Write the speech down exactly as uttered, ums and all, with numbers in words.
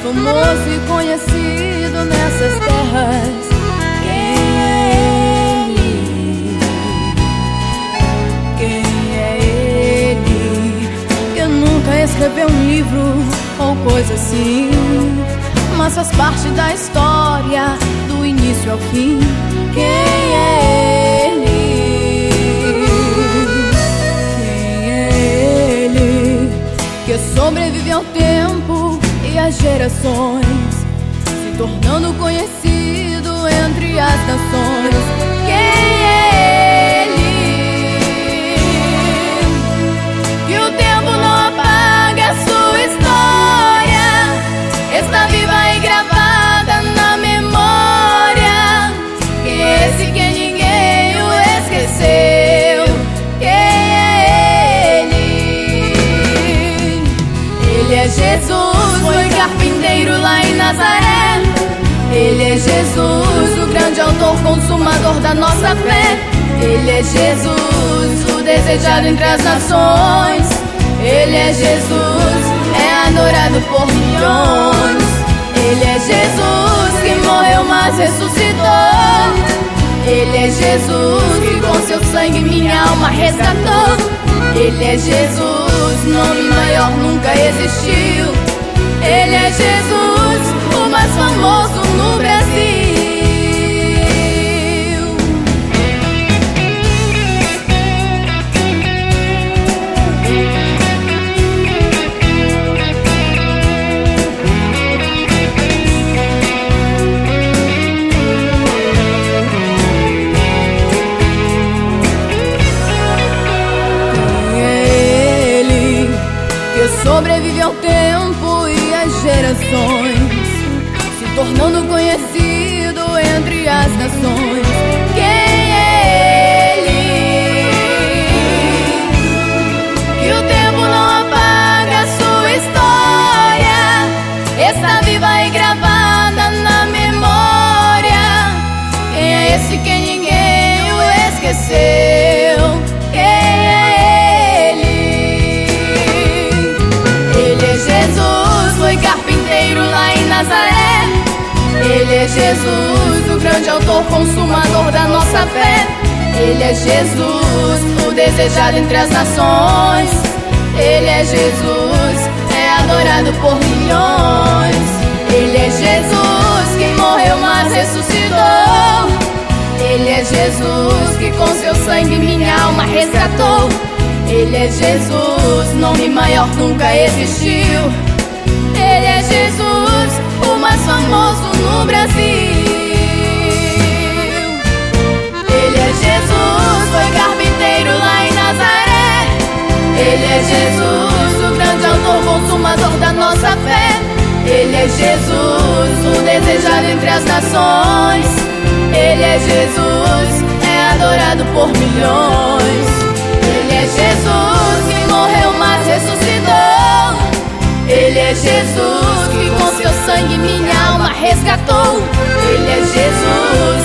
famoso e conhecido nessas terras. Quem é ele? Quem é ele? Que nunca escreveu um livro ou coisa assim, mas faz parte da história, do início ao fim. Quem é ele? Quem é ele? Que sobrevive ao tempo e às gerações, se tornando conhecido entre as nações. Quem é ele? Que o tempo não apaga a sua história, está viva e gravada na memória. Quem é esse que ninguém o esqueceu? Quem é ele? Ele é Jesus, foi carpinteiro lá em Nazaré. Ele é Jesus, o grande autor, consumador da nossa fé. Ele é Jesus, o desejado entre as nações. Ele é Jesus, é adorado por milhões. Ele é Jesus que morreu mas ressuscitou. Ele é Jesus que com seu sangue minha alma resgatou. Ele é Jesus, nome maior nunca existiu. Ele é Jesus, o mais famoso no Brasil. Sobrevive ao tempo e às gerações, se tornando conhecido entre as nações. Quem é ele? Que o tempo não apaga a sua história, está viva e gravada na memória. Quem é esse que ninguém o esqueceu? Quem é Nazaré? Ele é Jesus, o grande autor, consumador da nossa fé. Ele é Jesus, o desejado entre as nações. Ele é Jesus, é adorado por milhões. Ele é Jesus, quem morreu mas ressuscitou. Ele é Jesus, que com seu sangue minha alma resgatou. Ele é Jesus, nome maior nunca existiu. Ele é Jesus, o mais famoso no Brasil. Ele é Jesus, foi carpinteiro lá em Nazaré. Ele é Jesus, o grande autor, consumador da nossa fé. Ele é Jesus, o desejado entre as nações. Ele é Jesus, é adorado por milhões. Ele é Jesus, que morreu mas ressuscitou. Ele é Jesus, que com seu sangue minha alma resgatou. Ele é Jesus,